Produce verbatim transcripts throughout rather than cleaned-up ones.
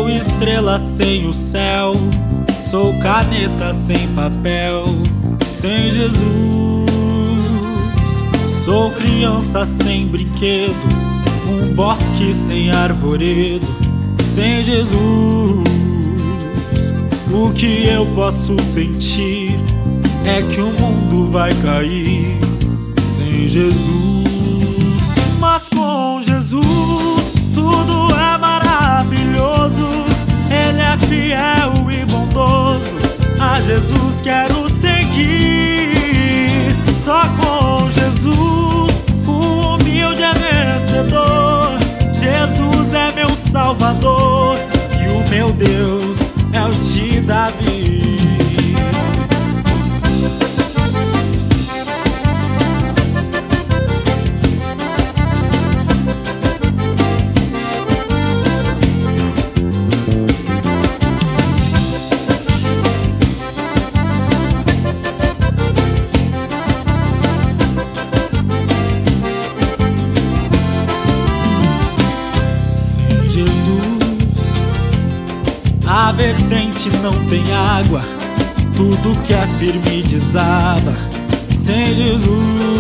Sou estrela sem o céu, sou caneta sem papel, sem Jesus. Sou criança sem brinquedo, um bosque sem arvoredo, sem Jesus. O que eu posso sentir é que o mundo vai cair sem Jesus. Mas com Jesus tudo é maravilhoso. Ele é fiel e bondoso. A Jesus quero seguir. Só com Jesus o humilde é vencedor. Jesus é meu Salvador e o meu Deus é o de Davi. A vertente não tem água, tudo que é firme desaba. Sem Jesus,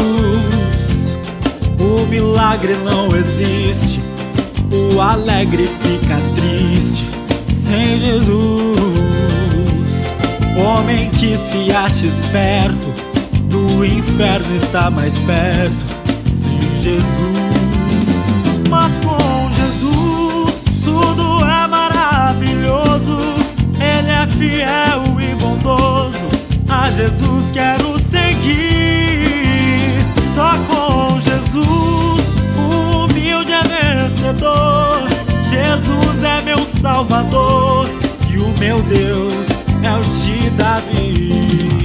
o milagre não existe, o alegre fica triste. Sem Jesus, homem que se acha esperto, do inferno está mais perto. Sem Jesus, mas com Jesus tudo é maravilhoso. Ele é fiel e bondoso. A Jesus quero seguir. Só com Jesus o humilde é vencedor. Jesus é meu Salvador e o meu Deus é o de Davi.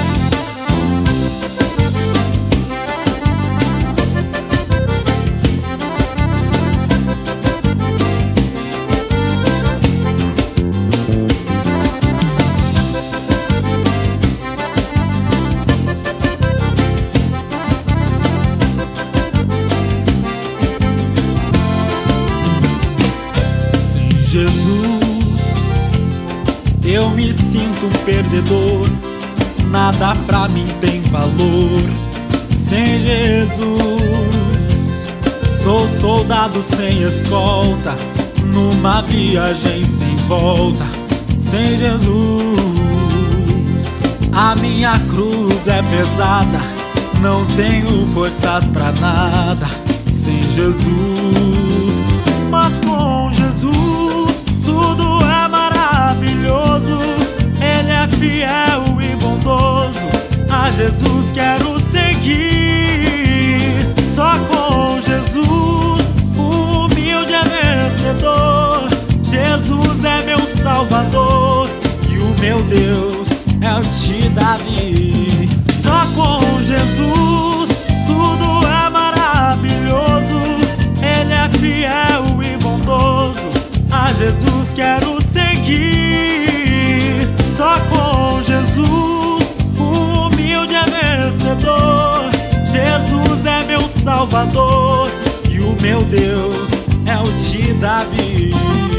Jesus, eu me sinto um perdedor, nada pra mim tem valor. Sem Jesus, sou soldado sem escolta, numa viagem sem volta. Sem Jesus, a minha cruz é pesada, não tenho forças pra nada. Sem Jesus, mas com Jesus tudo é maravilhoso. Ele é fiel e bondoso. A Jesus quero seguir. Só com Jesus o humilde é vencedor. Jesus é meu Salvador e o meu Deus é o de Davi. Só com Jesus tudo é maravilhoso. Ele é fiel e bondoso. A Jesus quero seguir. Só com Jesus o humilde é vencedor. Jesus é meu Salvador e o meu Deus é o de Davi.